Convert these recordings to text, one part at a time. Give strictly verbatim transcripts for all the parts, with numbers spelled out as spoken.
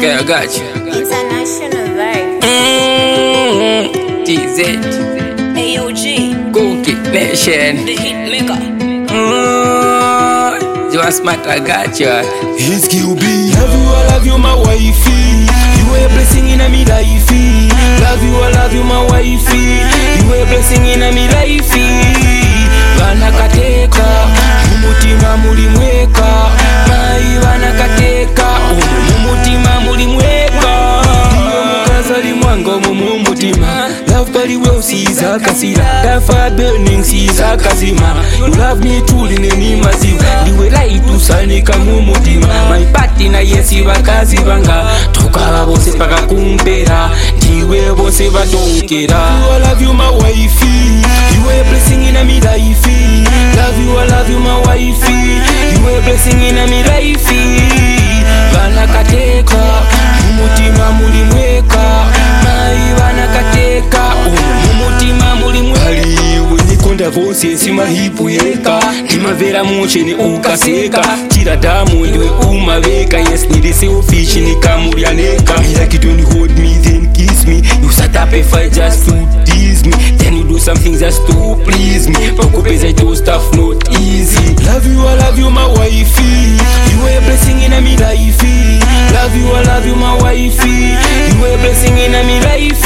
Okay, I got you. International vibe. Mm-hmm. T Z. A O G. Cookie Nation. The hit maker. Mm-hmm. You are smart, I got you. It's Q B. Love you, I love you, my wifey. You are a blessing in my life. Love you, I love you, my wifey. You are a blessing in my life. Vanakateka, mumutima mulimweka. Mai vanakateka, mumutima mulimweka. Ndiyo mukazali mwango mumutima. Love body well siza kasira. That fire burning siza kazima. You love me truly neni maziwa. Ndiwe light usanika mumutima. My party na yesi wakazi banga. Toka bose paka kumpera. Ndiwe bose badokera. I love you my wifey. You are a blessing in my life. Love you, I love you my wifey. You are a blessing in my life. Vanakateka, mumutima mulimweka. Mai vanakateka, mumutima mulimweka. Haliwe nikonda vose sima hipu yeka. Nimavera mochene ukaseka. Chira damu ndiwe umaveka. Yes nili selfish nikamurianeka. Me like it when you hold me then kiss me. You sat up if I just to tease me. Then you do something just to please me. Pokupeza ito stuff not easy. Love you, I love you my wifey. You are a blessing in my life. Love you, I love you my wifey. You are a blessing in my life.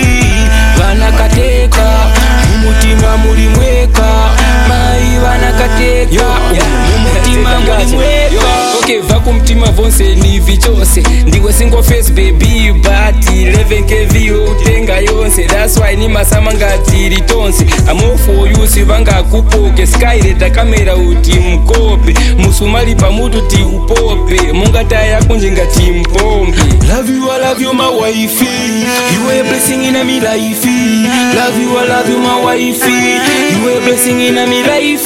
Vanakateka, mumutima mulimweka. Mai vanakateka, mumutima mulimweka. Okay, vaku mtima vonse ni vichose. Ndiwe single face baby but eleven K V utenga yonse. That's why ni masama ngati ritonse. I'm all for you sivanga kupoke. Skyreta kamera uti mkope. Musumali pamutu ti upope. Mungata yako njinga ti mpompe. Love you, I love you my wifey. You are a blessing in my life. Love you, I love you my wifey. You are a blessing in my life.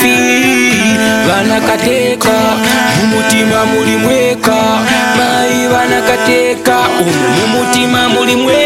Vanakateka, mumutima mulimweka. Mai vanakateka, mumutima mulimweka.